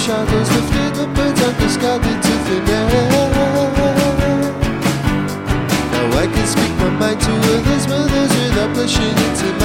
shadows lifted upwards and discarded to thin air. Now I can speak my mind to others without blushing into